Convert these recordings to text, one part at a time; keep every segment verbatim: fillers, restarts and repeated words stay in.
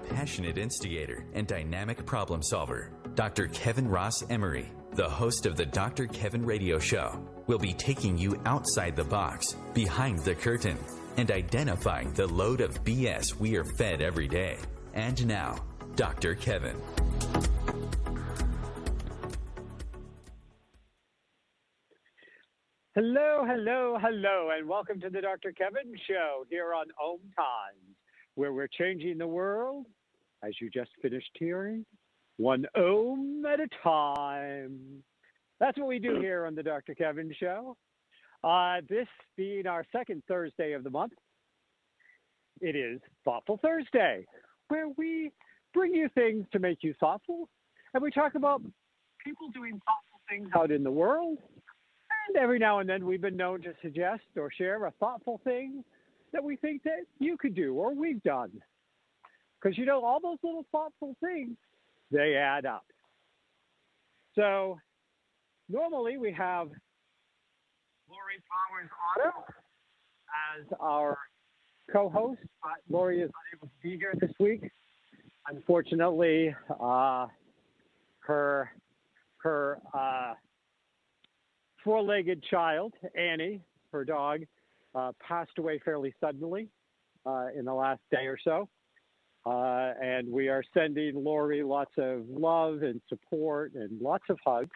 passionate instigator and dynamic problem solver, Doctor Kevin Ross Emery, the host of the Doctor Kevin Radio Show, will be taking you outside the box, behind the curtain, and identifying the load of B S we are fed every day. And now, Doctor Kevin. Hello, hello, hello, and welcome to the Doctor Kevin Show here on Ohm Times, where we're changing the world, as you just finished hearing, one ohm at a time. That's what we do here on the Doctor Kevin Show. Uh, this being our second Thursday of the month, it is Thoughtful Thursday, where we bring you things to make you thoughtful, and we talk about people doing thoughtful things out in the world. And every now and then we've been known to suggest or share a thoughtful thing that we think that you could do or we've done. Because, you know, all those little thoughtful things, they add up. So normally we have Lori Powers Otto as our co-host. But Lori is unable to be here this week. Unfortunately, uh, her, her, uh, four-legged child, Annie, her dog, uh, passed away fairly suddenly uh, in the last day or so. Uh, and we are sending Lori lots of love and support and lots of hugs.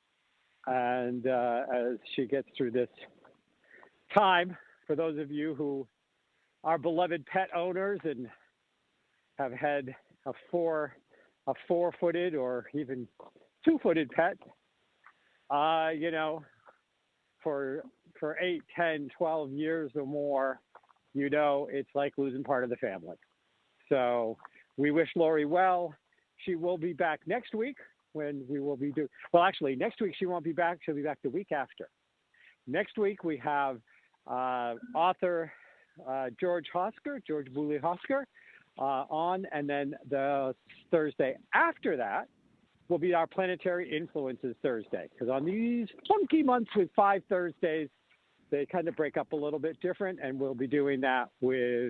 And uh, as she gets through this time, for those of you who are beloved pet owners and have had a four, a four-footed or even two-footed pet, uh, you know, for for eight, ten, twelve years or more, you know, it's like losing part of the family. So we wish Lori well. She will be back next week when we will be doing, well, actually, next week she won't be back. She'll be back the week after. Next week we have uh, author uh, George Hosker, George Booley Hosker, uh, on, and then the Thursday after that will be our Planetary Influences Thursday, because on these funky months with five Thursdays, they kind of break up a little bit different, and we'll be doing that with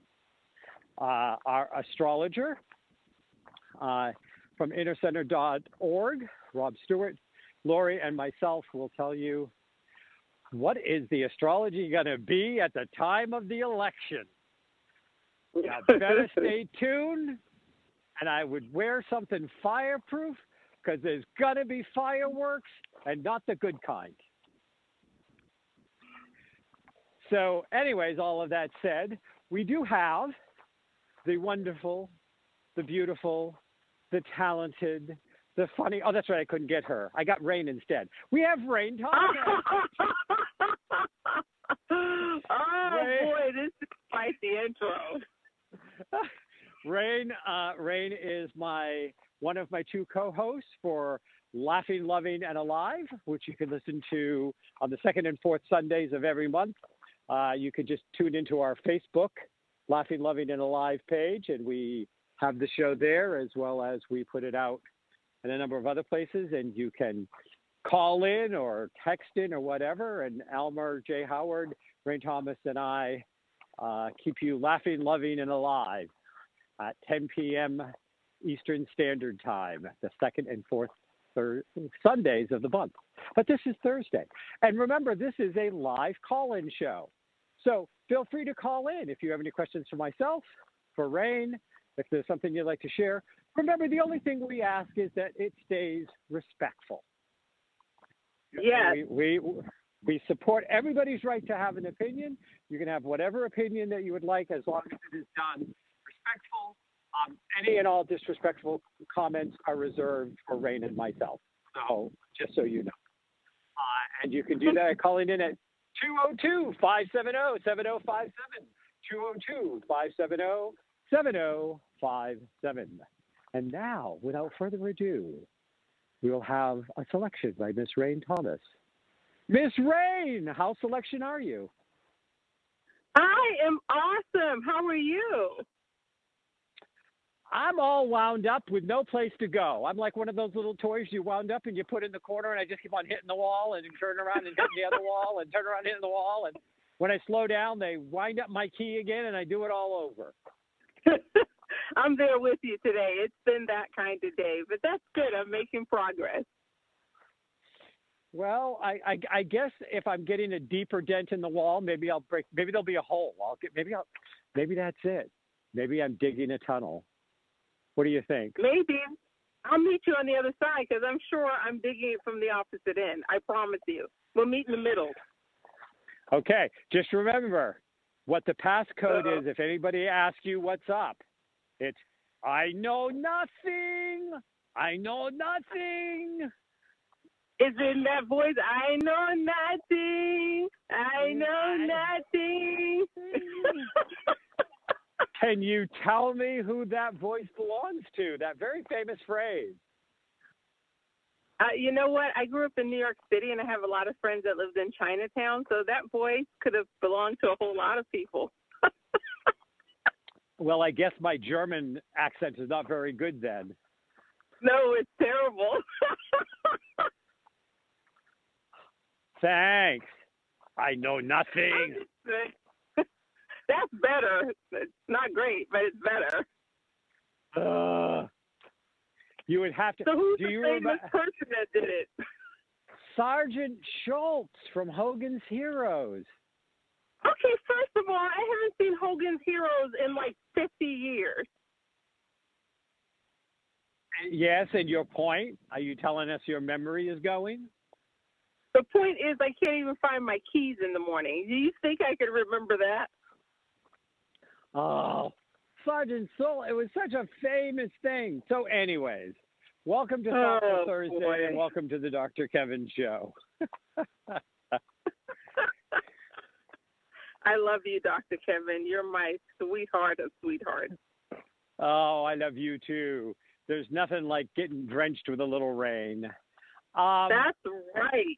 uh, our astrologer uh, from inner center dot org, Rob Stewart. Lori and myself will tell you what is the astrology going to be at the time of the election. You better stay tuned. And I would wear something fireproof because there's going to be fireworks and not the good kind. So anyways, all of that said, we do have the wonderful, the beautiful, the talented, the funny. Oh, that's right. I couldn't get her. I got Rain instead. We have Rain Thomas. oh, Rain. boy, this is quite the intro. Rain, uh, Rain is my one of my two co-hosts for Laughing, Loving, and Alive, which you can listen to on the second and fourth Sundays of every month. Uh, you can just tune into our Facebook, Laughing, Loving, and Alive page, and we have the show there, as well as we put it out in a number of other places, and you can call in or text in or whatever, and Elmer J. Howard, Rain Thomas, and I uh, keep you laughing, loving, and alive at ten p.m. Eastern Standard Time, the second and fourth thir- Sundays of the month. But this is Thursday. And remember, this is a live call-in show. So feel free to call in if you have any questions for myself, for Rain, if there's something you'd like to share. Remember, the only thing we ask is that it stays respectful. Yes. We, we, we support everybody's right to have an opinion. You can have whatever opinion that you would like as long as it is done respectful. Um, any and all disrespectful comments are reserved for Rain and myself. So just so you know. Uh, and you can do that calling in at two oh two, five seven oh, seven oh five seven, two oh two, five seven oh, seven oh five seven. And now, without further ado, we will have a selection by Miss Rain Thomas. Miss Rain, how selection are you? I am awesome. How are you? I'm all wound up with no place to go. I'm like one of those little toys you wound up and you put in the corner, and I just keep on hitting the wall and turn around and hit the other wall and turn around and hitting the wall. And when I slow down, they wind up my key again, and I do it all over. I'm there with you today. It's been that kind of day, but that's good. I'm making progress. Well, I, I, I guess if I'm getting a deeper dent in the wall, maybe I'll break. Maybe there'll be a hole. I'll get. Maybe I'll. Maybe that's it. Maybe I'm digging a tunnel. What do you think? Maybe. I'll meet you on the other side because I'm sure I'm digging it from the opposite end. I promise you. We'll meet in the middle. Okay. Just remember what the passcode Uh-oh. is. If anybody asks you what's up, it's I know nothing. I know nothing. Is in that voice, I know nothing. I know nothing. Can you tell me who that voice belongs to? That very famous phrase. Uh, you know what? I grew up in New York City, and I have a lot of friends that lived in Chinatown, so that voice could have belonged to a whole lot of people. Well, I guess my German accent is not very good then. No, it's terrible. Thanks. I know nothing. That's better. It's not great, but it's better. Uh, you would have to. So who's do the you famous remember person that did it? Sergeant Schultz from Hogan's Heroes? Okay, first of all, I haven't seen Hogan's Heroes in like fifty years. Yes, and your point? Are you telling us your memory is going? The point is, I can't even find my keys in the morning. Do you think I could remember that? Oh, Sergeant Soul, it was such a famous thing. So anyways, welcome to Thoughtful Oh, Thursday boy. and welcome to the Doctor Kevin Show. I love you, Doctor Kevin. You're my sweetheart of sweethearts. Oh, I love you too. There's nothing like getting drenched with a little rain. Um, That's right.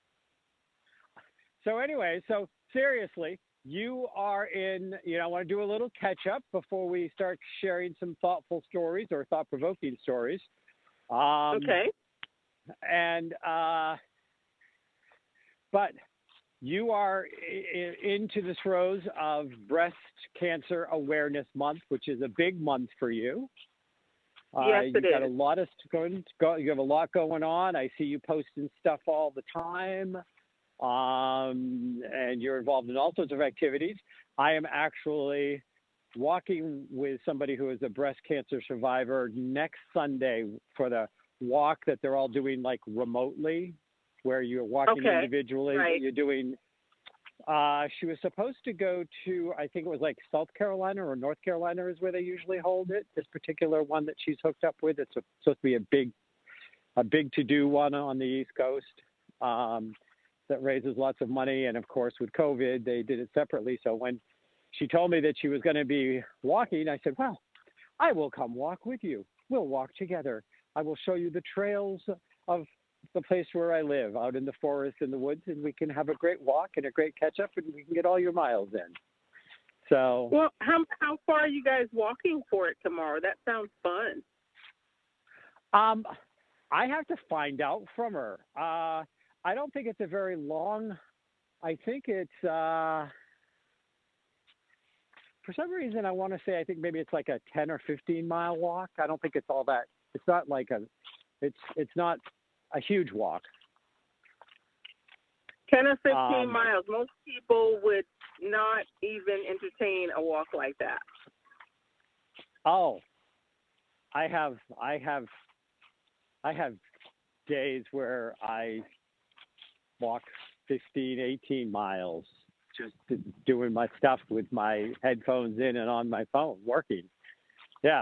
So anyway, so seriously, you are in, you know, I want to do a little catch up before we start sharing some thoughtful stories or thought-provoking stories. Um, Okay. And, uh, but you are I- into the throes of Breast Cancer Awareness Month, which is a big month for you. Uh, Yes, you've it got is. a lot of going, go, you have a lot going on. I see you posting stuff all the time. Um, and you're involved in all sorts of activities. I am actually walking with somebody who is a breast cancer survivor next Sunday for the walk that they're all doing like remotely, where you're walking Okay, individually. right. You're doing, uh, she was supposed to go to, I think it was like South Carolina or North Carolina is where they usually hold it. This particular one that she's hooked up with, it's a, supposed to be a big, a big to-do one on the East Coast. Um, that raises lots of money. And of course, with COVID, they did it separately. So when she told me that she was going to be walking, I said, well, I will come walk with you. We'll walk together. I will show you the trails of the place where I live, out in the forest, in the woods, and we can have a great walk and a great catch up, and we can get all your miles in. So, Well, how how far are you guys walking for it tomorrow? That sounds fun. um, I have to find out from her. Uh, I don't think it's a very long, I think it's, uh, for some reason, I want to say, I think maybe it's like a ten or fifteen mile walk. I don't think it's all that, it's not like a, it's, it's not a huge walk. ten or fifteen Um, miles. Most people would not even entertain a walk like that. Oh, I have, I have, I have days where I walk fifteen, eighteen miles just doing my stuff with my headphones in and on my phone working. Yeah.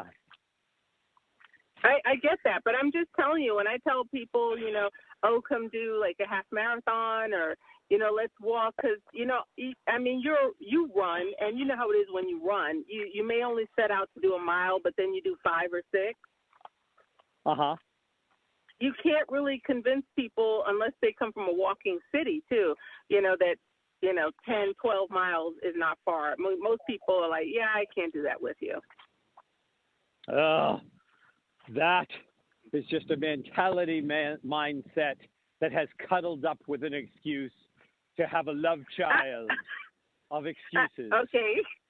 I, I get that, but I'm just telling you, when I tell people, you know, oh, come do like a half marathon or, you know, let's walk, because, you know, I mean, you're, you run, and you know how it is when you run. You, you may only set out to do a mile, but then you do five or six. Uh-huh. You can't really convince people unless they come from a walking city, too, you know, that, you know, ten, twelve miles is not far. Most people are like, yeah, I can't do that with you. Oh, that is just a mentality man, mindset that has cuddled up with an excuse to have a love child of excuses. Okay.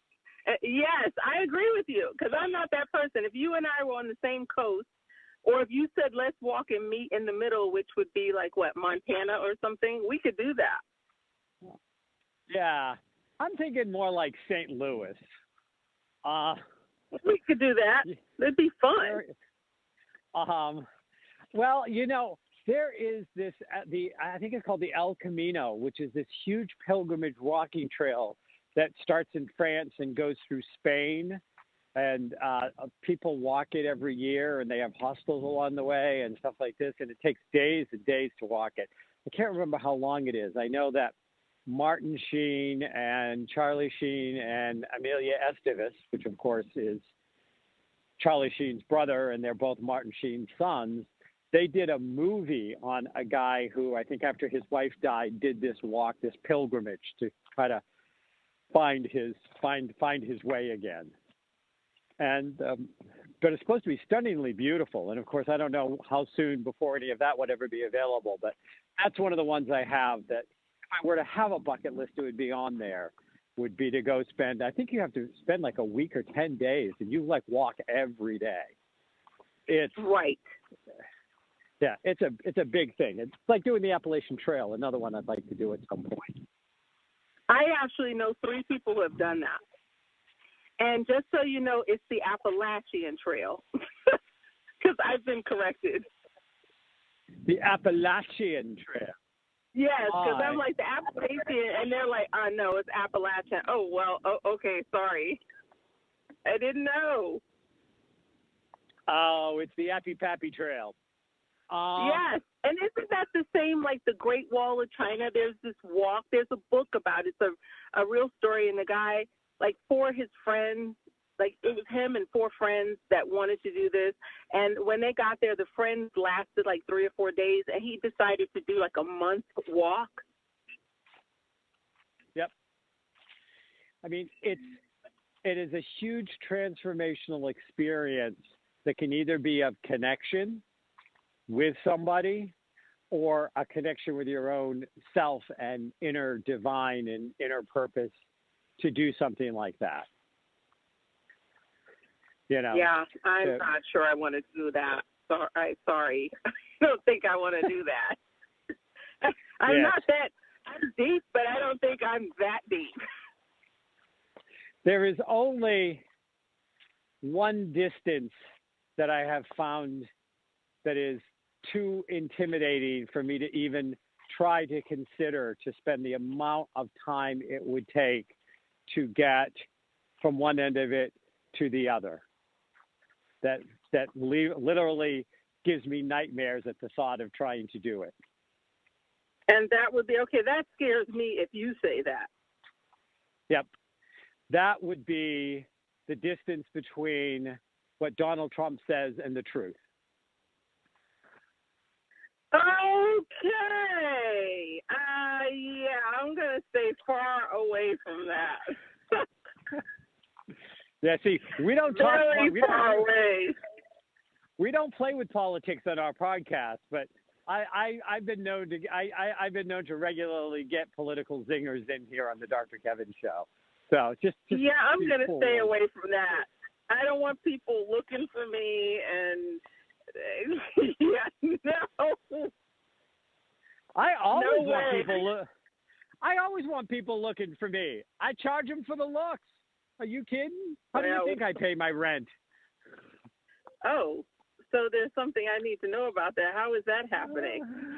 Uh, yes, I agree with you because I'm not that person. If you and I were on the same coast, or if you said let's walk and meet in the middle, which would be like what, Montana or something, we could do that. Yeah, I'm thinking more like Saint Louis. Uh, we could do that. It'd be fun. Um, well, you know, there is this uh, the I think it's called the El Camino, which is this huge pilgrimage walking trail that starts in France and goes through Spain, and uh, people walk it every year, and they have hostels along the way and stuff like this, and it takes days and days to walk it. I can't remember how long it is. I know that Martin Sheen and Charlie Sheen and Amelia Estevez, which of course is Charlie Sheen's brother, and they're both Martin Sheen's sons, they did a movie on a guy who I think after his wife died did this walk, this pilgrimage to try to find his find find his way again. And um, but it's supposed to be stunningly beautiful. And of course, I don't know how soon before any of that would ever be available. But that's one of the ones I have that if I were to have a bucket list, it would be on there. Would be to go spend. I think you have to spend like a week or ten days, and you like walk every day. It's right. Yeah, it's a it's a big thing. It's like doing the Appalachian Trail. Another one I'd like to do at some point. I actually know three people who have done that. And just so you know, it's the Appalachian Trail. Because I've been corrected. The Appalachian Trail. Yes, because I'm like, the Appalachian, and they're like, oh, no, it's Appalachian. Oh, well, oh, okay, sorry. I didn't know. Oh, it's the Appy Pappy Trail. Um, yes, and isn't that the same like the Great Wall of China? There's this walk. There's a book about it. It's a, a real story, and the guy, like four of his friends, like it was him and four friends that wanted to do this. And when they got there, the friends lasted like three or four days, and he decided to do like a month walk. Yep. I mean, it's it is a huge transformational experience that can either be of connection with somebody or a connection with your own self and inner divine and inner purpose to do something like that. You know. Yeah, I'm to, not sure I want to do that. Sorry, sorry. I don't think I want to do that. I'm yes. not that I'm deep, but I don't think I'm that deep. There is only one distance that I have found that is too intimidating for me to even try to consider to spend the amount of time it would take to get from one end of it to the other. That that le- literally gives me nightmares at the thought of trying to do it. And that would be, okay, that scares me if you say that. Yep. That would be the distance between what Donald Trump says and the truth. Okay. Uh, yeah, I'm going to stay far away from that. Yeah, see, we don't talk. Very we far don't, away. We don't play with politics on our podcast, but I, I, I've been known to I, I, I've been known to regularly get political zingers in here on the Doctor Kevin Show. So just, just yeah, I'm going to cool. stay away from that. I don't want people looking for me and yeah, no. I always no want way. people look. I always want people looking for me. I charge them for the looks. Are you kidding? How do you Well, think I pay my rent? Oh, so there's something I need to know about that. How is that happening?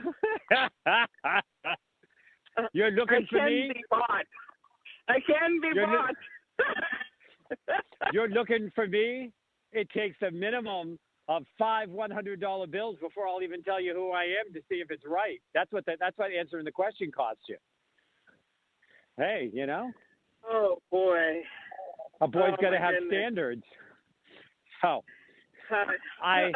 You're looking I for can me? Be bought. I can be You're bought. Lo- You're looking for me? It takes a minimum of five one hundred dollar bills before I'll even tell you who I am to see if it's right. That's what the, that's what answering the question costs you. Hey, you know? Oh boy. A boy's oh, got to have goodness. standards. So, I,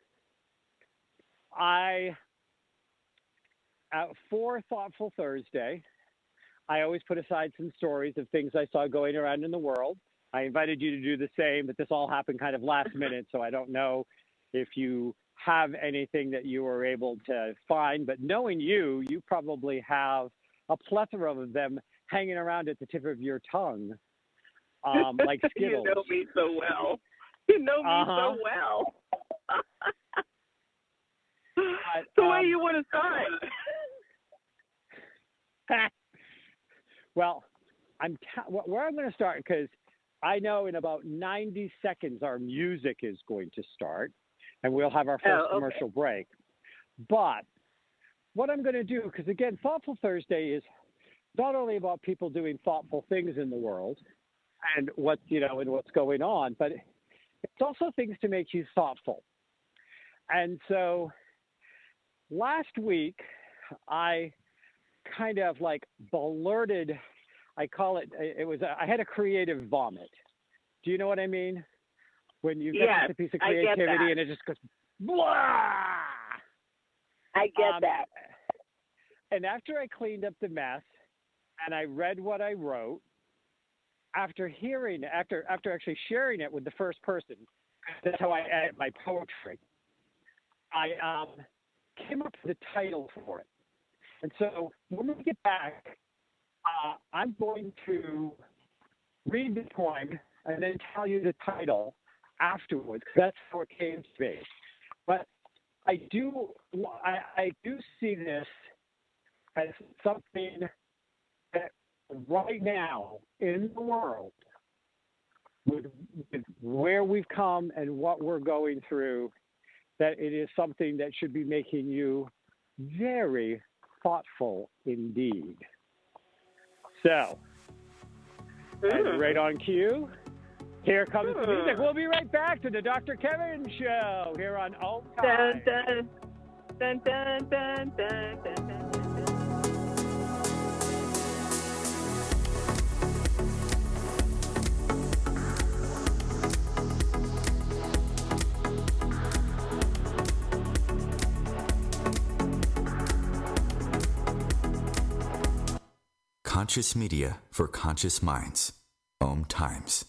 I, uh, for Thoughtful Thursday, I always put aside some stories of things I saw going around in the world. I invited you to do the same, but this all happened kind of last minute, so I don't know if you have anything that you were able to find. But knowing you, you probably have a plethora of them hanging around at the tip of your tongue. um, like Skittles. You know me so well. You know me uh-huh. so well. But, so um, where you want to start? Well, I'm t- where I'm going to start, because I know in about ninety seconds our music is going to start, and we'll have our first oh, okay. commercial break. But what I'm going to do, because again, Thoughtful Thursday is not only about people doing thoughtful things in the world and what you know and what's going on, but it's also things to make you thoughtful. And so last week, I kind of like blurted, I call it, it was, a, I had a creative vomit. Do you know what I mean? When you get yes, a piece of creativity and it just goes, blah! I get um, that. And after I cleaned up the mess and I read what I wrote, after hearing, after after actually sharing it with the first person, that's how I edit my poetry, I um, came up with a title for it. And so when we get back, uh, I'm going to read the poem and then tell you the title afterwards. That's how it came to be. But I do, I, I do see this as something that right now in the world, with, with where we've come and what we're going through, that it is something that should be making you very thoughtful indeed. So, and right on cue, here comes the music. We'll be right back to the Doctor Kevin Show here on Om Time. Dun, dun, dun, dun, dun, dun, dun. Conscious media for conscious minds. Om Times.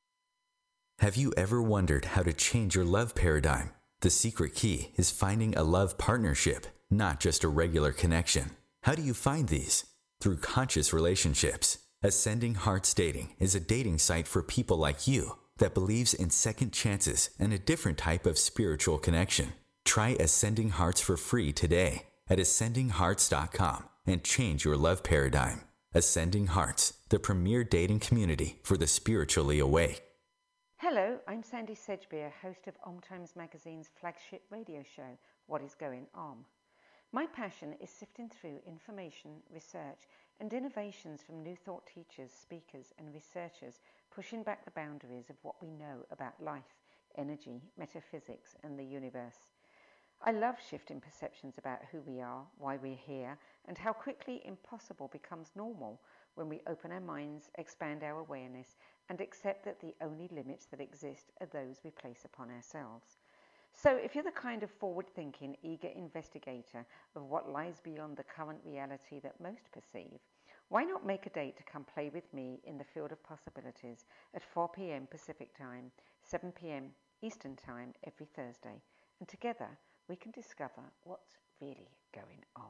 Have you ever wondered how to change your love paradigm? The secret key is finding a love partnership, not just a regular connection. How do you find these? Through conscious relationships. Ascending Hearts Dating is a dating site for people like you that believes in second chances and a different type of spiritual connection. Try Ascending Hearts for free today at ascending hearts dot com and change your love paradigm. Ascending Hearts, the premier dating community for the spiritually awake. Hello, I'm Sandy Sedgbeer, host of Om Times Magazine's flagship radio show, What is Going On? My passion is sifting through information, research, and innovations from new thought teachers, speakers, and researchers pushing back the boundaries of what we know about life, energy, metaphysics, and the universe. I love shifting perceptions about who we are, why we're here, and how quickly impossible becomes normal when we open our minds, expand our awareness, and accept that the only limits that exist are those we place upon ourselves. So if you're the kind of forward-thinking, eager investigator of what lies beyond the current reality that most perceive, why not make a date to come play with me in the field of possibilities at four p.m. Pacific Time, seven p.m. Eastern Time every Thursday, and together we can discover what's really going on.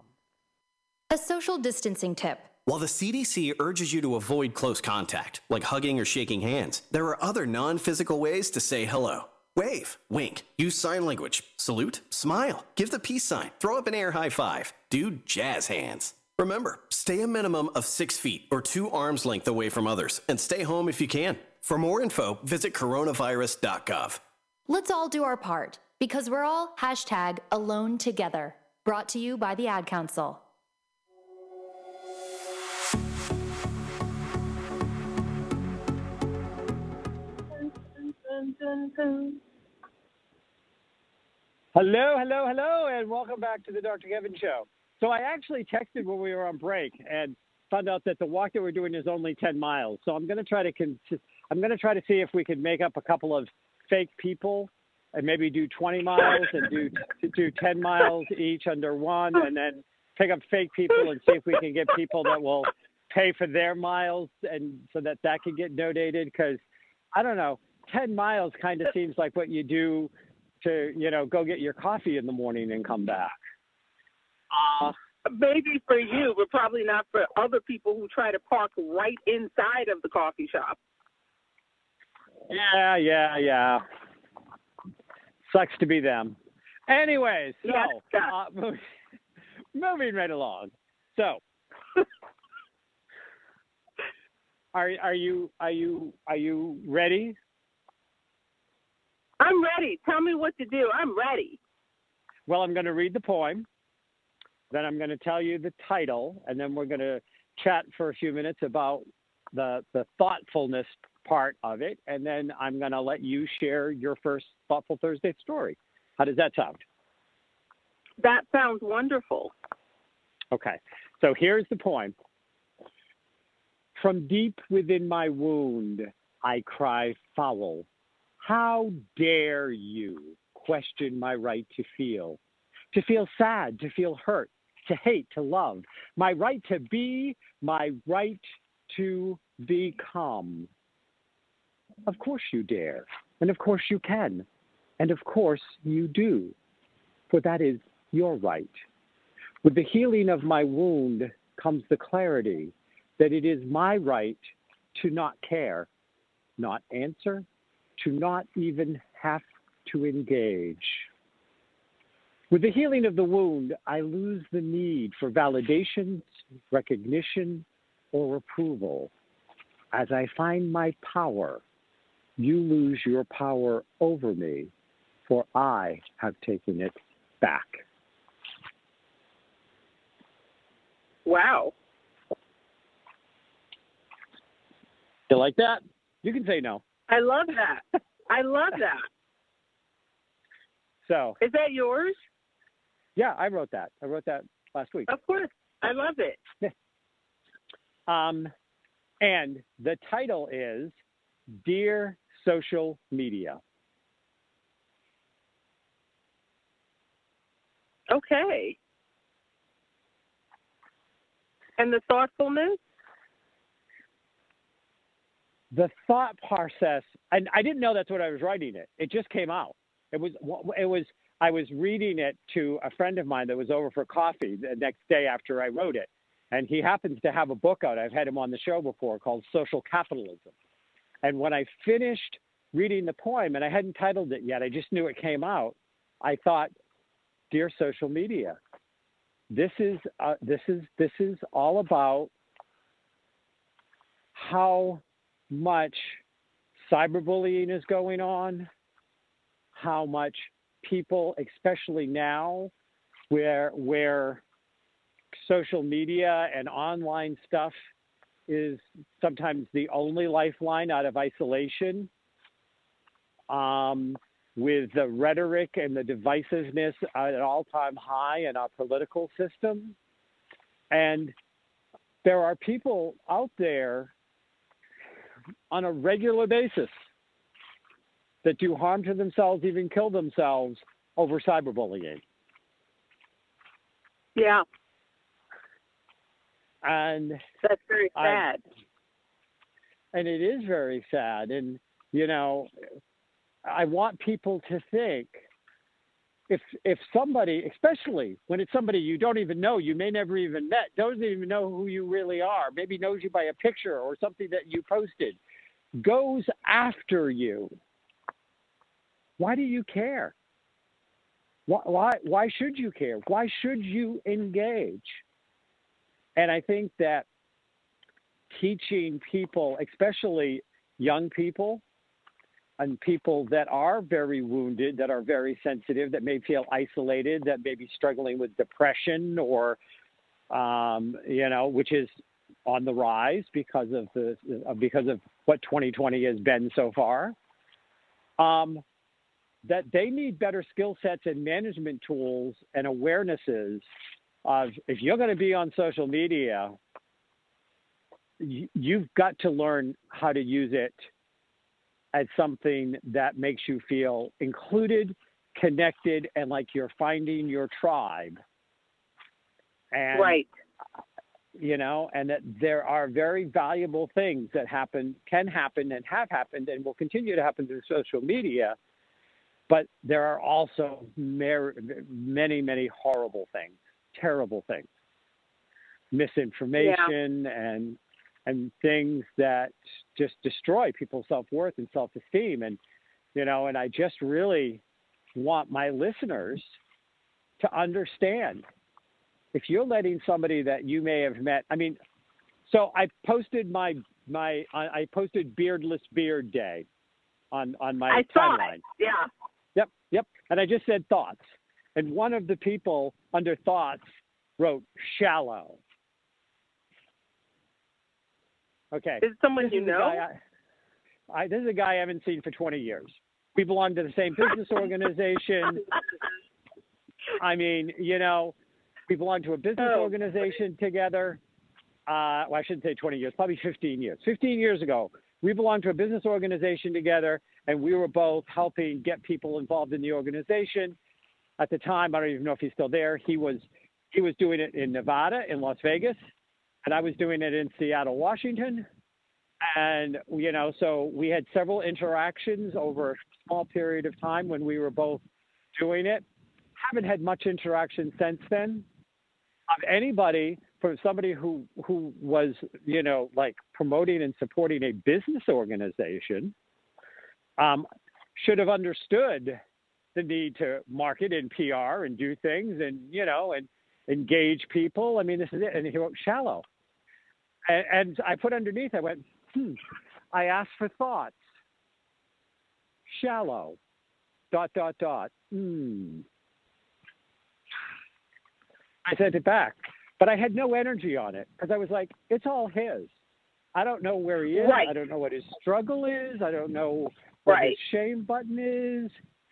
A social distancing tip. While the C D C urges you to avoid close contact, like hugging or shaking hands, there are other non-physical ways to say hello. Wave, wink, use sign language, salute, smile, give the peace sign, throw up an air high five, do jazz hands. Remember, stay a minimum of six feet or two arms length away from others, and stay home if you can. For more info, visit coronavirus dot gov. Let's all do our part, because we're all hashtag alone together. Brought to you by the Ad Council. Hello, hello, hello, and welcome back to the Doctor Kevin Show. So I actually texted when we were on break and found out that the walk that we're doing is only ten miles. So I'm going to try to con- I'm going to try to see if we can make up a couple of fake people and maybe do twenty miles and do do ten miles each under one, and then pick up fake people and see if we can get people that will pay for their miles, and so that that can get donated. Because I don't know, ten miles kind of seems like what you do to, you know, go get your coffee in the morning and come back. Uh, Maybe for you, but probably not for other people who try to park right inside of the coffee shop. Yeah, yeah, yeah. Sucks to be them. Anyways, so Yeah. uh, moving, moving right along. So, are are you are you are you ready? I'm ready. Tell me what to do. I'm ready. Well, I'm going to read the poem. Then I'm going to tell you the title, and then we're going to chat for a few minutes about the the thoughtfulness part of it, and then I'm going to let you share your first Thoughtful Thursday story. How does that sound? That sounds wonderful. Okay, so here's the poem. From deep within my wound, I cry foul. How dare you question my right to feel? To feel sad, to feel hurt, to hate, to love. My right to be, my right to become. Of course you dare, and of course you can, and of course you do, for that is your right. With the healing of my wound comes the clarity that it is my right to not care, not answer, to not even have to engage. With the healing of the wound, I lose the need for validation, recognition, or approval. As I find my power, you lose your power over me, for I have taken it back. Wow. You like that? You can say no. I love that. I love that. So, Is that yours? yeah, I wrote that. I wrote that last week. Of course. I love it. Um, and the title is Dear Social Media. Okay. And the thoughtfulness? The thought process, and I didn't know that's what I was writing it. It just came out. It was, it was, I was reading it to a friend of mine that was over for coffee the next day after I wrote it. And he happens to have a book out. I've had him on the show before called Social Capitalism. And when I finished reading the poem, and I hadn't titled it yet, I just knew it came out, I thought, Dear Social Media, this is, uh, this is, this is all about how much cyberbullying is going on, how much people, especially now, where where social media and online stuff is sometimes the only lifeline out of isolation, um, with the rhetoric and the divisiveness at an all-time high in our political system. And there are people out there on a regular basis that do harm to themselves, even kill themselves over cyberbullying. Yeah. And that's very sad. I, and it is very sad. And, you know, I want people to think, if if somebody, especially when it's somebody you don't even know, you may never even met, doesn't even know who you really are, maybe knows you by a picture or something that you posted, goes after you, why do you care? Why, why, why should you care? Why should you engage? And I think that teaching people, especially young people and people that are very wounded, that are very sensitive, that may feel isolated, that may be struggling with depression or, um, you know, which is on the rise because of the because of what twenty twenty has been so far, um, that they need better skill sets and management tools and awarenesses of, if you're going to be on social media, you, you've got to learn how to use it as something that makes you feel included, connected, and like you're finding your tribe. And, right. You know, and that there are very valuable things that happen, can happen, and have happened, and will continue to happen through social media. But there are also mer- many, many horrible things, terrible things, misinformation, yeah. and and things that just destroy people's self-worth and self-esteem. And, you know, and I just really want my listeners to understand, if you're letting somebody that you may have met, I mean, so I posted my, my, I posted Beardless Beard Day on, on my I saw timeline. it. Yeah. Yep. Yep. And I just said thoughts. And one of the people under thoughts wrote shallow. Okay. Is it someone This you is a know? guy I, I, this is a guy I haven't seen for twenty years. We belong to the same business organization. I mean, you know, we belong to a business Oh. organization together. Uh, well, I shouldn't say twenty years, probably fifteen years. fifteen years ago, we belonged to a business organization together, and we were both helping get people involved in the organization. At the time, I don't even know if he's still there. He was he was doing it in Nevada, in Las Vegas, and I was doing it in Seattle, Washington. And, you know, so we had several interactions over a small period of time when we were both doing it. Haven't had much interaction since then of anybody, from somebody who, who was, you know, like promoting and supporting a business organization, um, should have understood the need to market and P R and do things and, you know, and engage people. I mean, this is it. And he wrote shallow. And, and I put underneath, I went, hmm, I asked for thoughts. Shallow, dot, dot, dot. Hmm. I sent it back, but I had no energy on it because I was like, it's all his. I don't know where he is. Right. I don't know what his struggle is. I don't know what Right. his shame button is.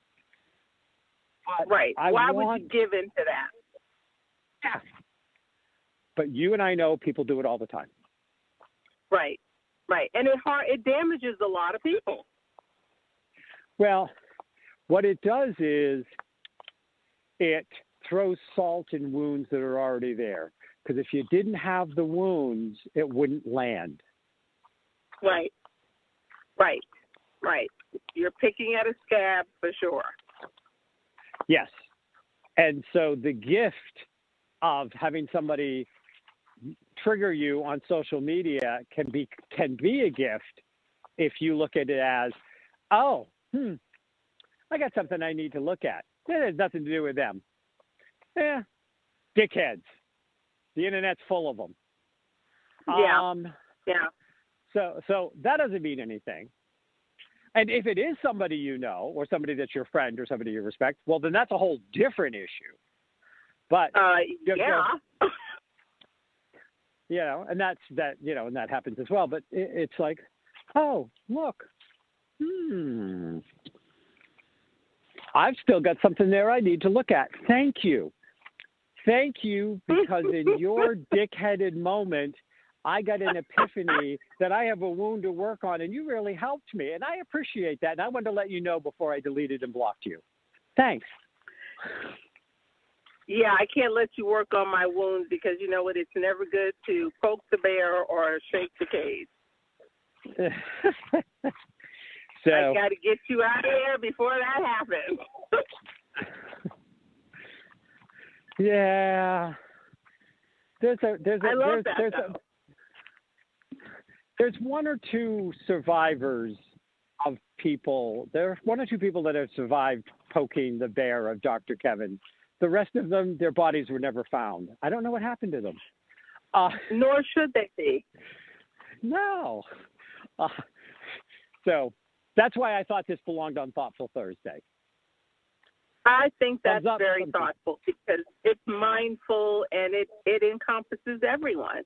But Right. I Why want, would you give in to that? yeah. But you and I know people do it all the time. Right. Right. And it hard, it damages a lot of people. Well, what it does is it throws salt in wounds that are already there. Because if you didn't have the wounds, it wouldn't land. Right. Right. Right. You're picking at a scab for sure. Yes. And so the gift of having somebody trigger you on social media can be can be a gift if you look at it as, oh, hmm, I got something I need to look at. It has nothing to do with them. Yeah, dickheads. The internet's full of them. Yeah. Um, Yeah. so so that doesn't mean anything. And if it is somebody you know, or somebody that's your friend, or somebody you respect, well, then that's a whole different issue. But Uh, you yeah. know, you know, and that's that, you know, and that happens as well. But it, it's like, oh, look, hmm, I've still got something there I need to look at. Thank you. Thank you, because in your dickheaded moment, I got an epiphany that I have a wound to work on, and you really helped me. And I appreciate that. And I wanted to let you know before I deleted and blocked you. Thanks. Yeah, I can't let you work on my wounds because you know what? It's never good to poke the bear or shake the cage. So I got to get you out of there before that happens. yeah, there's a there's a I love there's that, there's though. a there's one or two survivors of people. There's one or two people that have survived poking the bear of Doctor Kevin. The rest of them, their bodies were never found. I don't know what happened to them. Uh, Nor should they be. no. Uh, so that's why I thought this belonged on Thoughtful Thursday. I think that's Thumbs up, very thumbs down. thoughtful because it's mindful and it, it encompasses everyone.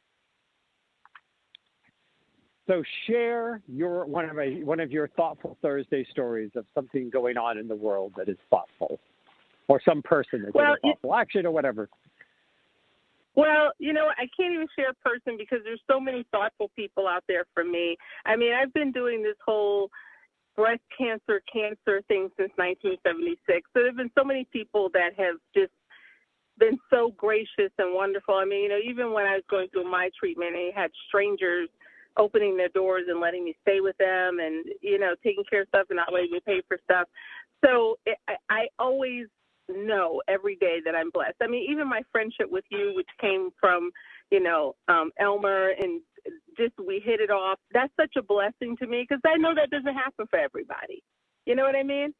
So share your one of a, one of your Thoughtful Thursday stories of something going on in the world that is thoughtful, or some person that Well, did a thoughtful action or whatever. Well, you know, I can't even share a person because there's so many thoughtful people out there for me. I mean, I've been doing this whole breast cancer, cancer thing since nineteen seventy-six. So there have been so many people that have just been so gracious and wonderful. I mean, you know, even when I was going through my treatment, I had strangers opening their doors and letting me stay with them and, you know, taking care of stuff and not letting me pay for stuff. So it, I, I always know every day that I'm blessed. I mean, even my friendship with you, which came from, you know, um, Elmer and just we hit it off. That's such a blessing to me because I know that doesn't happen for everybody. You know what I mean?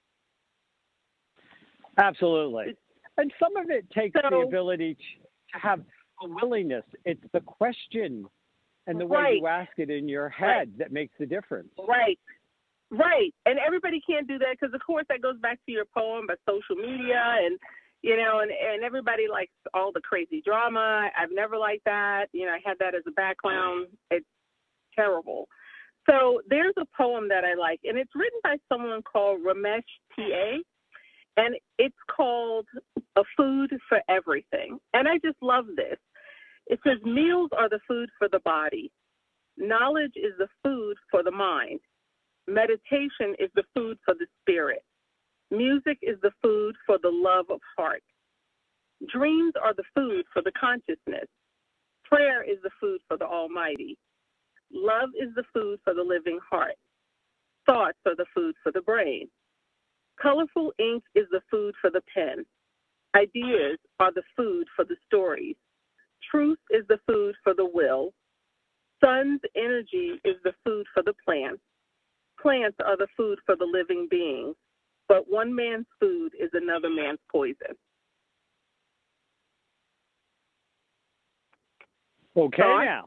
Absolutely. And some of it takes so, the ability to have a willingness. It's the question and the way right. you ask it in your head right. that makes the difference. Right. Right. And everybody can't do that because, of course, that goes back to your poem, but social media and, you know, and, and everybody likes all the crazy drama. I've never liked that. You know, I had that as a background. It's terrible. So there's a poem that I like, and it's written by someone called Ramesh T A, and it's called A Food for Everything. And I just love this. It says, meals are the food for the body. Knowledge is the food for the mind. Meditation is the food for the spirit. Music is the food for the love of heart. Dreams are the food for the consciousness. Prayer is the food for the Almighty. Love is the food for the living heart. Thoughts are the food for the brain. Colorful ink is the food for the pen. Ideas are the food for the stories. Truth is the food for the will. Sun's energy is the food for the plants. Plants are the food for the living beings. But one man's food is another man's poison. Okay, Thoughts? now.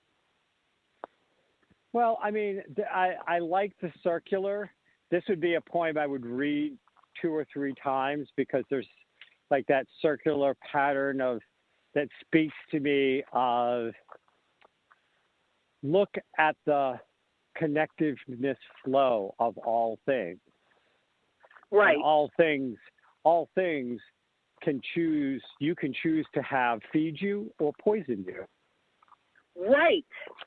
Well, I mean, I, I like the circular. This would be a poem I would read two or three times because there's like that circular pattern of that speaks to me of look at the connectiveness flow of all things. Right. And all things, all things can choose, you can choose to have feed you or poison you. Right.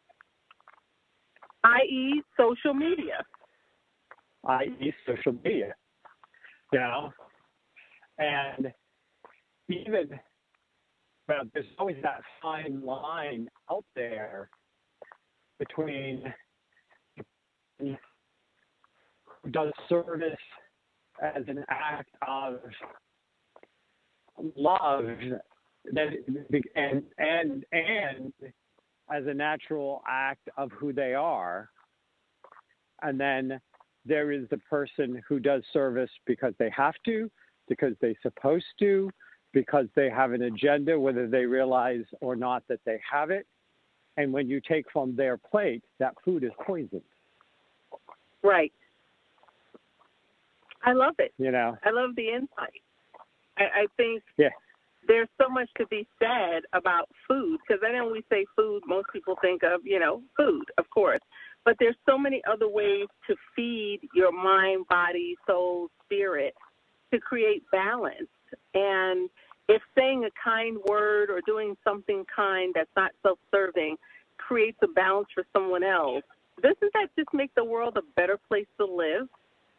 that is social media. that is social media. You know? And even, well, there's always that fine line out there between who does service as an act of love that and and and as a natural act of who they are, and then there is the person who does service because they have to, because they're supposed to, because they have an agenda, whether they realize or not that they have it. And when you take from their plate, that food is poisoned. Right. I love it. You know. I love the insight. I, I think yeah. there's so much to be said about food, because I know when we say food, most people think of, you know, food, of course. But there's so many other ways to feed your mind, body, soul, spirit to create balance. And if saying a kind word or doing something kind that's not self-serving creates a balance for someone else, doesn't that just make the world a better place to live?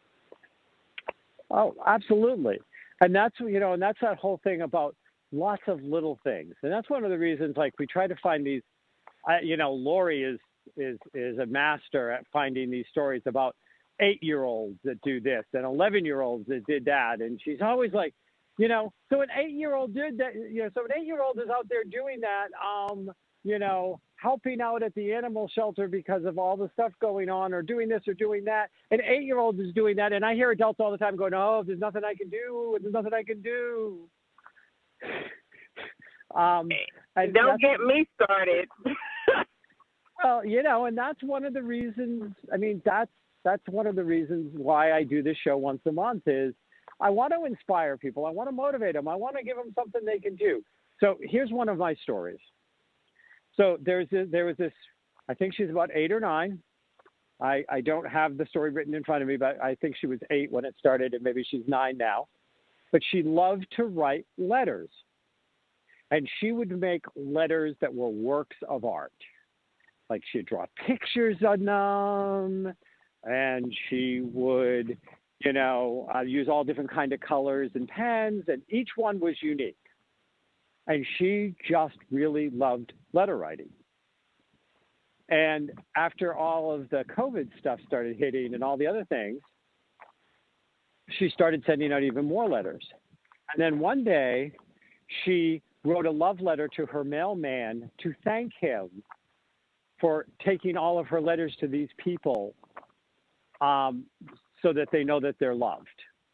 Oh, absolutely. And that's, you know, and that's that whole thing about lots of little things. And that's one of the reasons, like, we try to find these, I, you know, Lori is, is, is a master at finding these stories about eight-year-olds that do this and eleven-year-olds that did that. And she's always like, you know, so an eight-year-old did that, you know, so an eight-year-old is out there doing that, um, you know, helping out at the animal shelter because of all the stuff going on, or doing this or doing that. An eight-year-old is doing that. And I hear adults all the time going, oh, there's nothing I can do. There's nothing I can do. Um, and Don't get me started. Well, you know, and that's one of the reasons, I mean, that's, that's one of the reasons why I do this show once a month is I want to inspire people. I want to motivate them. I want to give them something they can do. So here's one of my stories. So there's a, there was this, I think she's about eight or nine. I, I don't have the story written in front of me, but I think she was eight when it started, and maybe she's nine now. But she loved to write letters. And she would make letters that were works of art. Like, she'd draw pictures on them, and she would, you know, uh, use all different kind of colors and pens, and each one was unique. And she just really loved letter writing. And after all of the COVID stuff started hitting and all the other things, she started sending out even more letters. And then one day, she wrote a love letter to her mailman to thank him for taking all of her letters to these people um, so that they know that they're loved.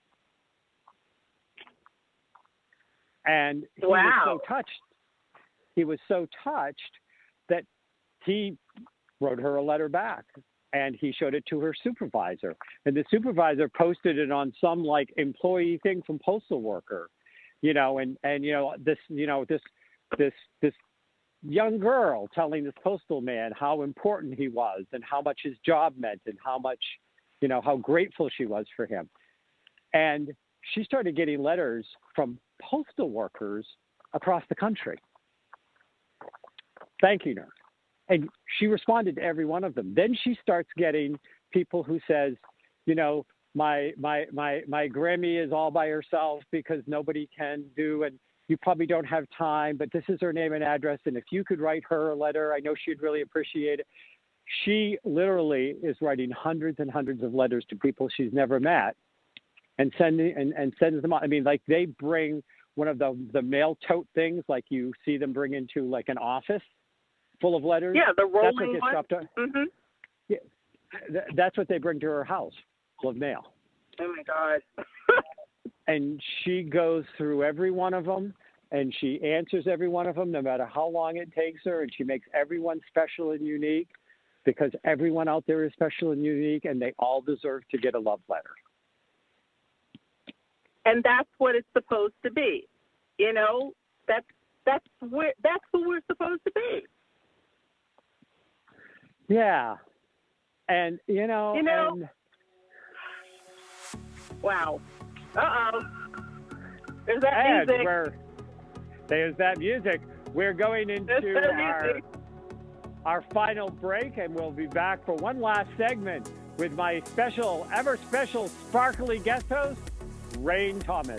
And he wow. was so touched. He was so touched that he wrote her a letter back, and he showed it to her supervisor. And the supervisor posted it on some like employee thing from postal worker, you know, and, and, you know, this, you know, this, this, this young girl telling this postal man how important he was and how much his job meant and how much, you know, how grateful she was for him. And she started getting letters from postal workers across the country thanking her. And she responded to every one of them. Then she starts getting people who says, you know, my my my my Grammy is all by herself because nobody can do, and you probably don't have time, but this is her name and address, and if you could write her a letter, I know she'd really appreciate it. She literally is writing hundreds and hundreds of letters to people she's never met and sending and, and sends them out. I mean, like they bring one of the, the mail tote things, like you see them bring into like an office full of letters. Yeah, the rolling that's what gets one. dropped on. Mm-hmm. Yeah, th- that's what they bring to her house, full of mail. Oh my God. And she goes through every one of them, and she answers every one of them, no matter how long it takes her, and she makes everyone special and unique, because everyone out there is special and unique, and they all deserve to get a love letter. And that's what it's supposed to be. You know, that's that's where that's who we're supposed to be. Yeah. And you know, you know and wow. Uh-oh. There's that and music. We're, there's that music. We're going into our, our final break, and we'll be back for one last segment with my special, ever special, sparkly guest host, Rain Thomas.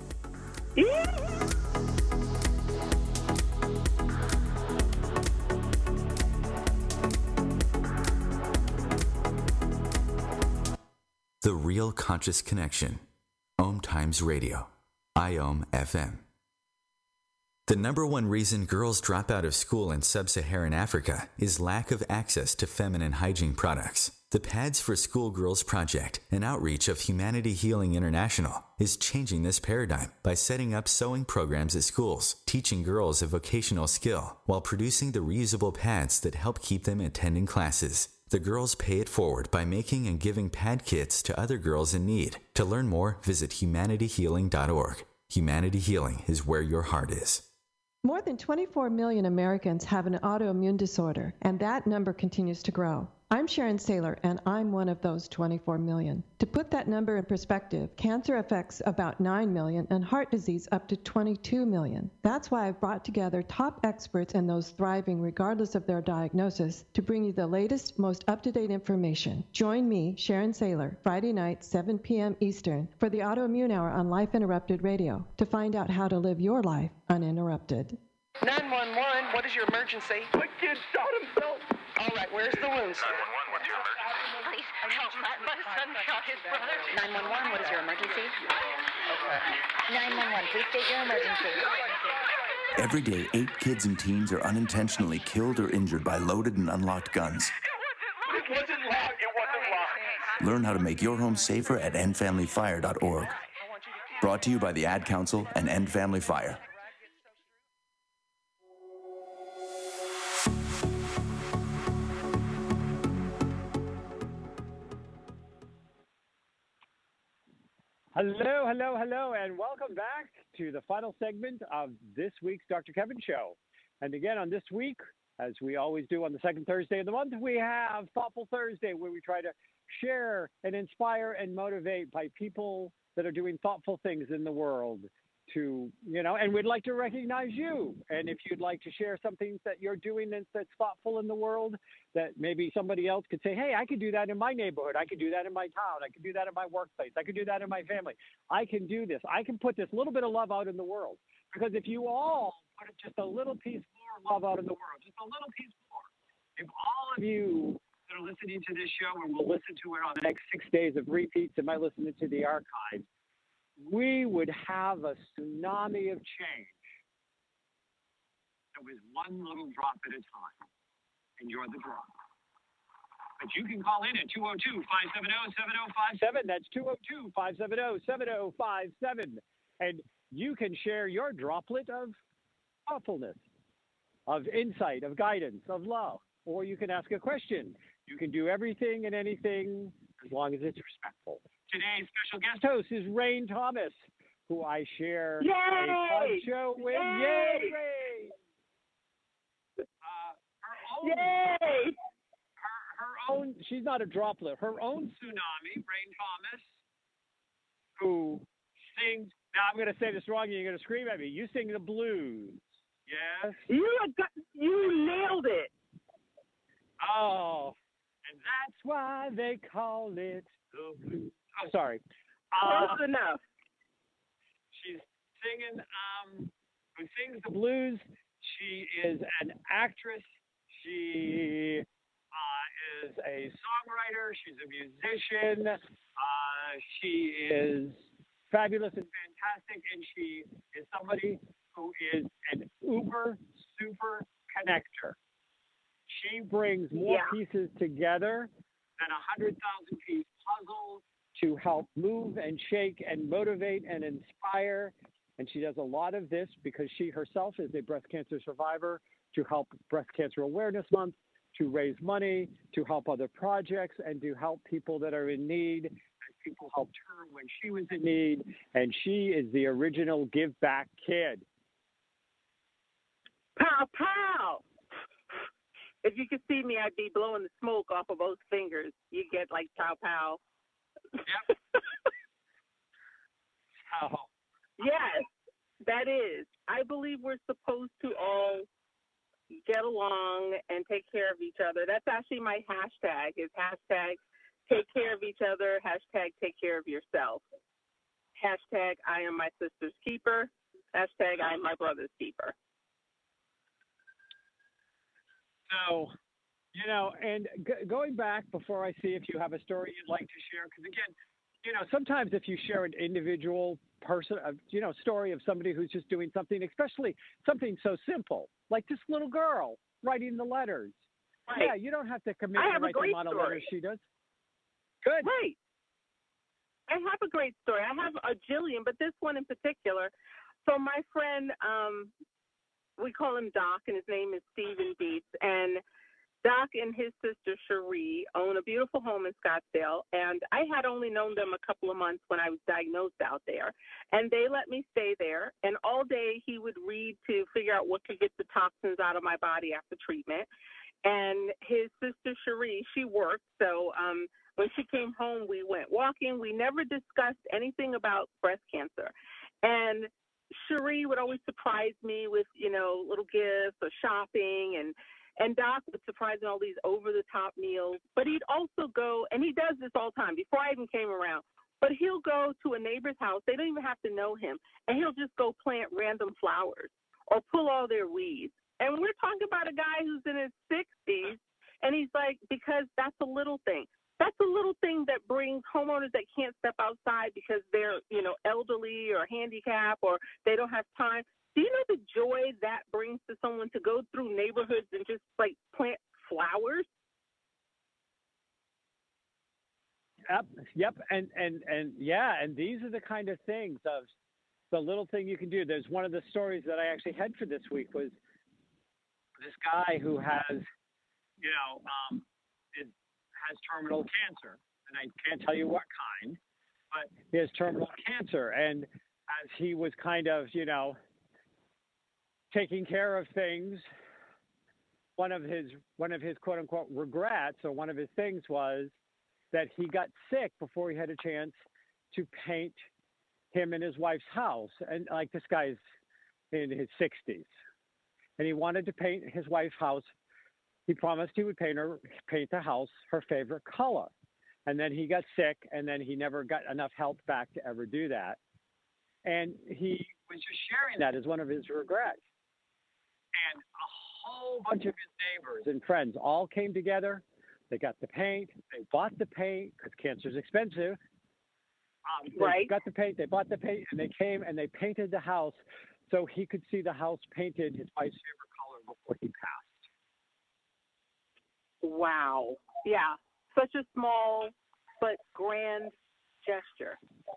The Real Conscious Connection. Om Times Radio. I O M F M. The number one reason girls drop out of school in sub-Saharan Africa is lack of access to feminine hygiene products. The Pads for Schoolgirls Project, an outreach of Humanity Healing International, is changing this paradigm by setting up sewing programs at schools, teaching girls a vocational skill, while producing the reusable pads that help keep them attending classes. The girls pay it forward by making and giving pad kits to other girls in need. To learn more, visit humanity healing dot org. Humanity Healing is where your heart is. More than twenty-four million Americans have an autoimmune disorder, and that number continues to grow. I'm Sharon Saylor, and I'm one of those twenty-four million. To put that number in perspective, cancer affects about nine million and heart disease up to twenty-two million. That's why I've brought together top experts and those thriving regardless of their diagnosis to bring you the latest, most up-to-date information. Join me, Sharon Saylor, Friday night, seven p.m. Eastern, for the Autoimmune Hour on Life Interrupted Radio to find out how to live your life uninterrupted. nine one one, what is your emergency? My kid shot himself. All right, where's the wound, sir? nine one one, what's your emergency? Please help, my, my son shot his brother. nine one one, what is your emergency? Okay. nine one one, please state your emergency. Every day, eight kids and teens are unintentionally killed or injured by loaded and unlocked guns. It wasn't locked. It wasn't locked. Learn how to make your home safer at end family fire dot org. Brought to you by the Ad Council and End Family Fire. Hello, hello, hello, and welcome back to the final segment of this week's Doctor Kevin Show. And again, on this week, as we always do on the second Thursday of the month, we have Thoughtful Thursday, where we try to share and inspire and motivate by people that are doing thoughtful things in the world. To, you know, and we'd like to recognize you. And if you'd like to share something that you're doing that's, that's thoughtful in the world, that maybe somebody else could say, hey, I could do that in my neighborhood. I could do that in my town. I could do that in my workplace. I could do that in my family. I can do this. I can put this little bit of love out in the world. Because if you all put just a little piece more love out in the world, just a little piece more, if all of you that are listening to this show and will listen to it on the next six days of repeats and might listen to the archives, we would have a tsunami of change. It was one little drop at a time. and you're the draw. But you can call in at two oh two, five seven oh, seven oh five seven. That's two oh two, five seven oh, seven oh five seven. And you can share your droplet of thoughtfulness, of insight, of guidance, of love. Or you can ask a question. You can do everything and anything as long as it's respectful. Today's special guest host is Rain Thomas, who I share Yay! a pod show with. Yay! Yay, Rain! Uh, her own, Yay! Her, her own, she's not a droplet, her own tsunami, Rain Thomas, who sings, now I'm going to say this wrong and you're going to scream at me. You sing the blues. Yes? You, got, you nailed it. Oh, and that's why they call it the blues. Oh, sorry. Close Uh, enough. She's singing, um, who sings the blues. She is an actress. She uh, is a songwriter. She's a musician. Uh, she is fabulous and fantastic, and she is somebody who is an uber super connector. She brings more Yeah. pieces together than a hundred thousand piece puzzle to help move and shake and motivate and inspire. And she does a lot of this because she herself is a breast cancer survivor, to help Breast Cancer Awareness Month, to raise money, to help other projects, and to help people that are in need. And people helped her when she was in need. And she is the original give back kid. Pow, pow. If you could see me, I'd be blowing the smoke off of both fingers. You get like pow, pow. Yep. Oh. Yes, that is. I believe we're supposed to all get along and take care of each other. That's actually my hashtag, is hashtag take care of each other, hashtag take care of yourself. Hashtag I am my sister's keeper. Hashtag I am my brother's keeper. So, you know, and g- going back before I see if you have a story you'd like to share, because again, you know, sometimes if you share an individual person, uh, you know, story of somebody who's just doing something, especially something so simple, like this little girl writing the letters. Right. Yeah, you don't have to commit I to have a write the great amount of story. letters she does. Good. Right. I have a great story. I have a jillion, but this one in particular. So my friend, um, we call him Doc, and his name is Stephen Beats. And Doc and his sister Cherie own a beautiful home in Scottsdale. And I had only known them a couple of months when I was diagnosed out there. And they let me stay there. And all day he would read to figure out what could get the toxins out of my body after treatment. And his sister Cherie, she worked. So um, when she came home, we went walking. We never discussed anything about breast cancer. And Cherie would always surprise me with, you know, little gifts or shopping, and and Doc would surprise me with all these over-the-top meals. But he'd also go, and he does this all the time, before I even came around, but he'll go to a neighbor's house. They don't even have to know him, and he'll just go plant random flowers or pull all their weeds. And we're talking about a guy who's in his sixties, and he's like, because that's a little thing. That's a little thing that brings homeowners that can't step outside because they're, you know, elderly or handicapped or they don't have time. Do you know the joy that brings to someone to go through neighborhoods and just, like, plant flowers? Yep, yep, and, and, and yeah, and these are the kind of things of the little thing you can do. There's one of the stories that I actually had for this week was this guy who has, you know, um, is, has terminal cancer, and I can't tell you what kind, but he has terminal cancer. And as he was kind of, you know, taking care of things, one of his one of his quote unquote regrets, or one of his things, was that he got sick before he had a chance to paint him and his wife's house. And like, this guy's in his sixties, and he wanted to paint his wife's house. He promised he would paint her, paint the house her favorite color. And then he got sick, and then he never got enough health back to ever do that. And he was just sharing that as one of his regrets. And a whole bunch of his neighbors and friends all came together. They got the paint. They bought the paint because cancer is expensive. Um, they right. got the paint. They bought the paint, and they came and they painted the house so he could see the house painted his wife's favorite color before he passed. Wow. Yeah. Such a small but grand gesture.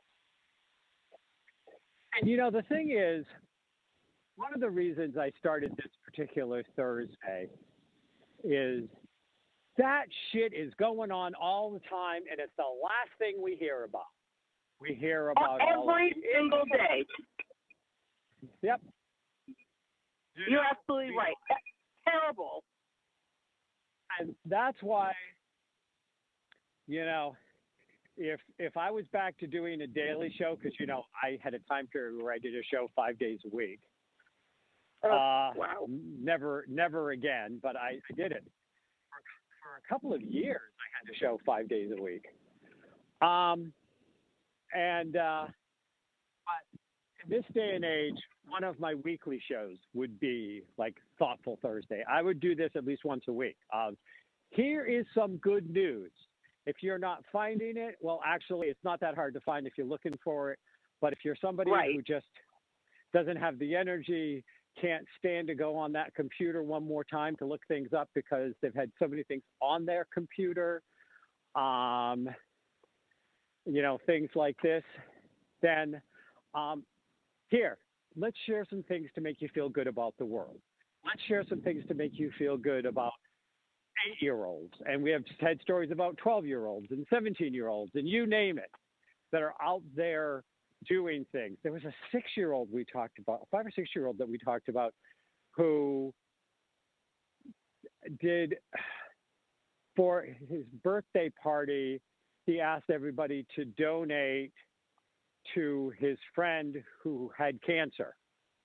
And you know, the thing is, one of the reasons I started this particular Thursday is that shit is going on all the time, and it's the last thing we hear about. We hear about every all of single day. Yep. You're absolutely right. That's terrible. And that's why, you know, if if I was back to doing a daily show, because, you know, I had a time period where I did a show five days a week. Oh, uh, wow. Never, never again, but I, I did it. For, for a couple of years, I had a show five days a week. Um, and uh, but in this day and age, one of my weekly shows would be like Thoughtful Thursday. I would do this at least once a week. Um, here is some good news. If you're not finding it, well, actually, it's not that hard to find if you're looking for it. But if you're somebody right. who just doesn't have the energy, can't stand to go on that computer one more time to look things up because they've had so many things on their computer, um, you know, things like this, then um, here, let's share some things to make you feel good about the world. Let's share some things to make you feel good about eight-year-olds. And we have had stories about twelve-year-olds and seventeen-year-olds and you name it that are out there doing things. There was a six-year-old we talked about, a five or six-year-old that we talked about who did, for his birthday party, he asked everybody to donate to his friend who had cancer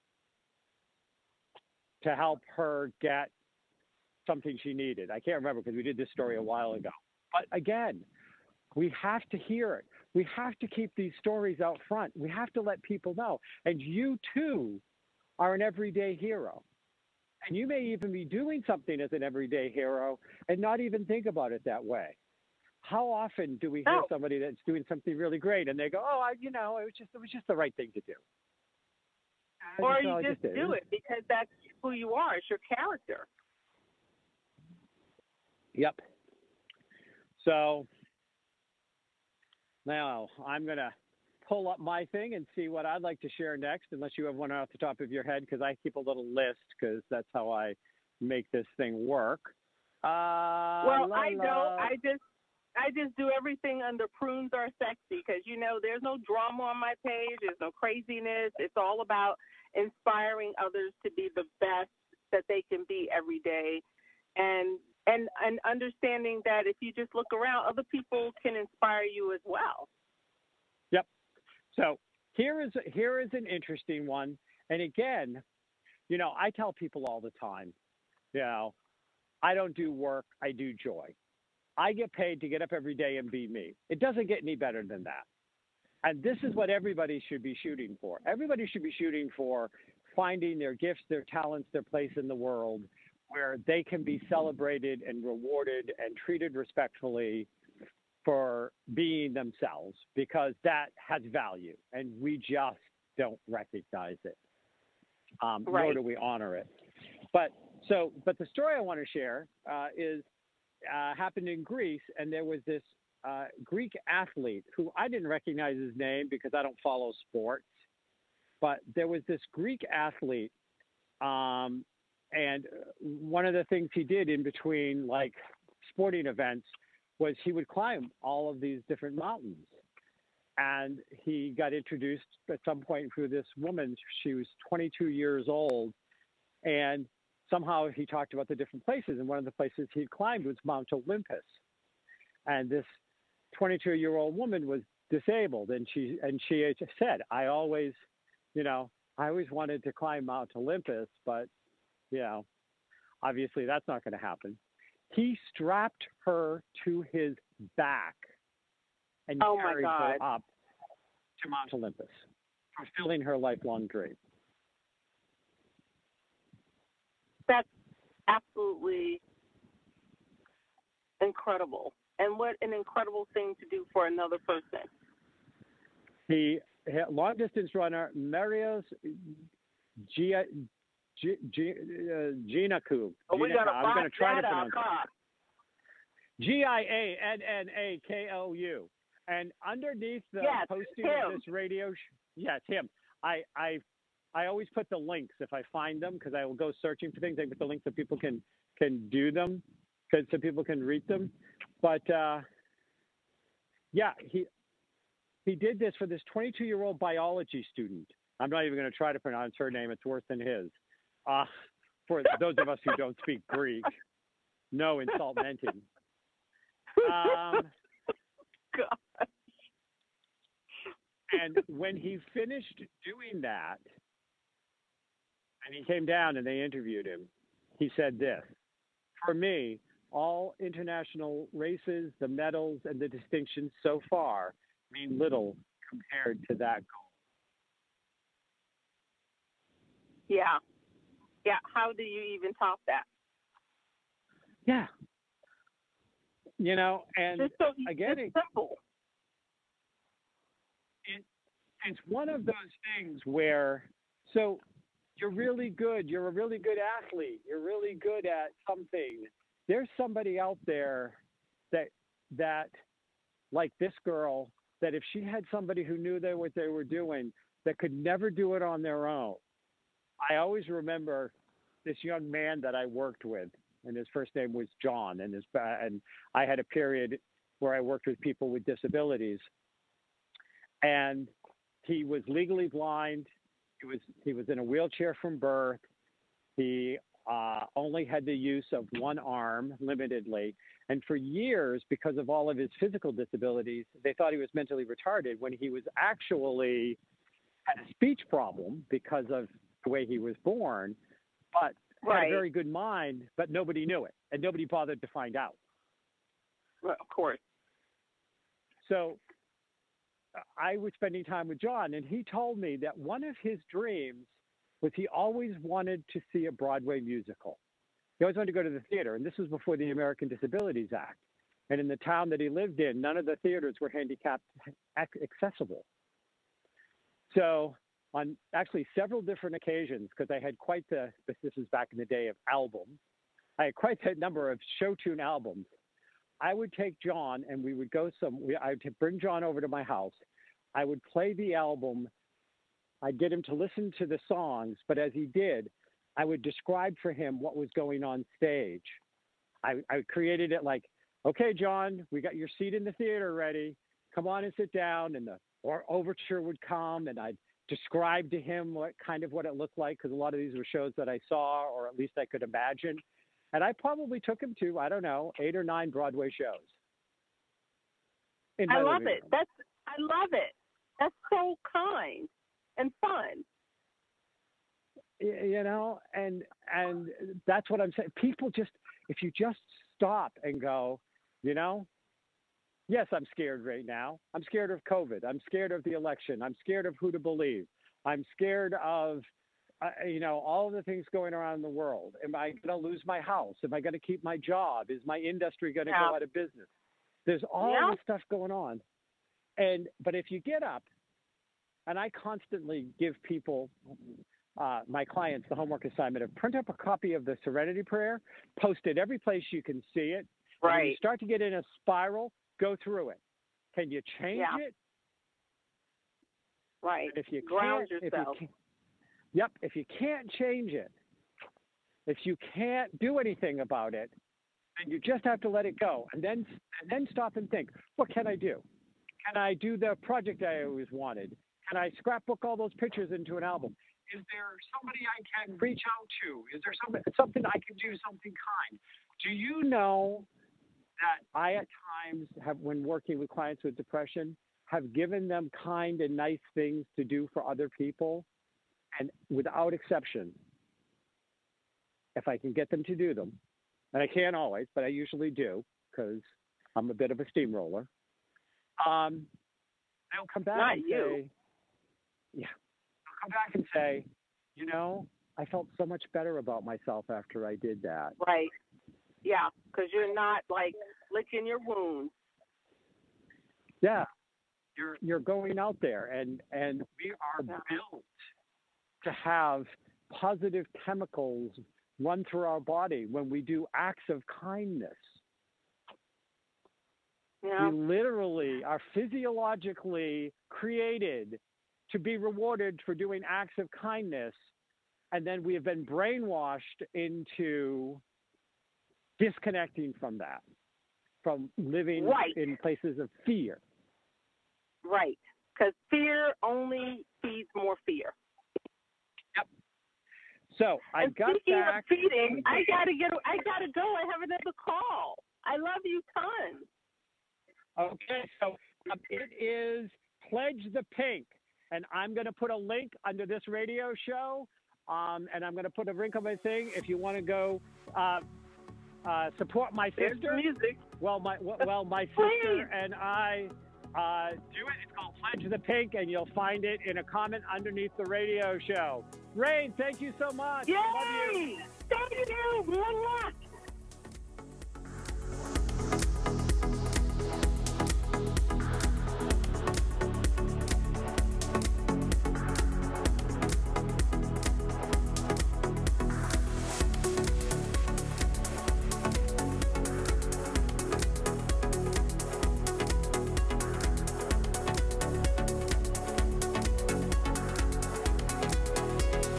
to help her get something she needed. I can't remember because we did this story a while ago. But again, we have to hear it. We have to keep these stories out front. We have to let people know. And you too are an everyday hero. And you may even be doing something as an everyday hero and not even think about it that way. How often do we hear oh. somebody that's doing something really great and they go, "Oh, I, you know, it was just it was just the right thing to do." Or just, you oh, just just do it because that's who you are. It's your character. Yep. So now I'm going to pull up my thing and see what I'd like to share next, unless you have one off the top of your head, because I keep a little list because that's how I make this thing work. Uh, well, la, I la. don't. I just I just do everything under Prunes Are Sexy because, you know, there's no drama on my page. There's no craziness. It's all about inspiring others to be the best that they can be every day. And And, and understanding that if you just look around, other people can inspire you as well. Yep. So here is here is an interesting one. And again, you know, I tell people all the time, you know, I don't do work, I do joy. I get paid to get up every day and be me. It doesn't get any better than that. And this is what everybody should be shooting for. Everybody should be shooting for finding their gifts, their talents, their place in the world, where they can be celebrated and rewarded and treated respectfully for being themselves, because that has value and we just don't recognize it, um, right. nor do we honor it. But so, but the story I want to share uh, is uh, happened in Greece, and there was this uh, Greek athlete who I didn't recognize his name because I don't follow sports, but there was this Greek athlete. Um, And one of the things he did in between like sporting events was he would climb all of these different mountains. And he got introduced at some point through this woman. She was twenty-two years old. And somehow he talked about the different places. And one of the places he climbed was Mount Olympus. And this twenty-two-year-old woman was disabled. And she, and she said, I always, you know, I always wanted to climb Mount Olympus, but you know, obviously that's not going to happen. He strapped her to his back and oh carried my God. her up to Mount Olympus, fulfilling her lifelong dream. That's absolutely incredible. And what an incredible thing to do for another person. The long distance runner, Marios Gia. G, G, uh, Gina Kub. Oh, we got to I'm going to try to that pronounce up, huh? G I A N N A K O U. And underneath the yes, posting him. of this radio, sh- yes, him. I, I, I always put the links if I find them because I will go searching for things. I put the links so people can can do them, because so people can read them. But uh, yeah, he he did this for this twenty-two-year-old biology student. I'm not even going to try to pronounce her name. It's worse than his. Uh, for those of us who don't speak Greek, no insult meant. Um, God. And when he finished doing that, and he came down and they interviewed him, he said this: for me, all international races, the medals, and the distinctions so far mean little compared to that goal. Yeah. Yeah. How do you even top that? Yeah. You know, and it's so, again, it's it, simple. It, it's one of those things where, so you're really good. You're a really good athlete. You're really good at something. There's somebody out there that, that, like this girl, that if she had somebody who knew they, what they were doing, that could never do it on their own. I always remember this young man that I worked with, and his first name was John, and his and I had a period where I worked with people with disabilities, and he was legally blind. He was he was in a wheelchair from birth. He uh, only had the use of one arm limitedly, and for years, because of all of his physical disabilities, they thought he was mentally retarded when he was actually had a speech problem because of the way he was born, but right. had a very good mind, but nobody knew it, and nobody bothered to find out. Well, of course. So I was spending time with John, and he told me that one of his dreams was he always wanted to see a Broadway musical. He always wanted to go to the theater, and this was before the American Disabilities Act. And in the town that he lived in, none of the theaters were handicapped accessible. So on actually several different occasions, because I had quite the, this is back in the day of albums, I had quite a number of show tune albums. I would take John and we would go some, we, I would bring John over to my house. I would play the album. I'd get him to listen to the songs, but as he did, I would describe for him what was going on stage. I, I created it like, okay, John, we got your seat in the theater ready. Come on and sit down. And the or overture would come, and I'd describe to him what kind of what it looked like, because a lot of these were shows that I saw, or at least I could imagine. And I probably took him to, I don't know, eight or nine Broadway shows. I love it. That's I love it. That's so kind and fun. You know, and and that's what I'm saying. People just, if you just stop and go, you know, yes, I'm scared right now. I'm scared of COVID. I'm scared of the election. I'm scared of who to believe. I'm scared of, uh, you know, all of the things going around in the world. Am I going to lose my house? Am I going to keep my job? Is my industry going to yeah. go out of business? There's all yeah. this stuff going on. And, but if you get up, and I constantly give people, uh, my clients, the homework assignment of print up a copy of the Serenity Prayer, post it every place you can see it. Right. When you start to get in a spiral, go through it. Can you change yeah. it? Right. And if you Ground can't, yourself. If you can't, yep. If you can't change it, if you can't do anything about it, then you just have to let it go, and then and then stop and think, what can I do? Can I do the project I always wanted? Can I scrapbook all those pictures into an album? Is there somebody I can reach out to? Is there something something I can do, something kind? Do you know that I at times have, when working with clients with depression, have given them kind and nice things to do for other people, and without exception, if I can get them to do them, and I can't always, but I usually do because I'm a bit of a steamroller, um, they'll come back Not and you. say, yeah, they'll come back and say, you know, I felt so much better about myself after I did that. Right. Yeah, because you're not like licking your wounds. Yeah, you're you're going out there, and and we are yeah. built to have positive chemicals run through our body when we do acts of kindness. Yeah. We literally are physiologically created to be rewarded for doing acts of kindness, and then we have been brainwashed into disconnecting from that, from living right. in places of fear. Right, because fear only feeds more fear. Yep. So I and got speaking back. of feeding, I gotta get. I gotta go. I have another call. I love you tons. Okay, so um, it is Pledge the Pink, and I'm going to put a link under this radio show, um, and I'm going to put a link on my thing if you want to go uh, uh, support my sister. Music. Well, my well, my sister and I uh, do it. It's called Pledge the Pink, and you'll find it in a comment underneath the radio show. Rain, thank you so much. Yay! Love you. Thank you. One luck.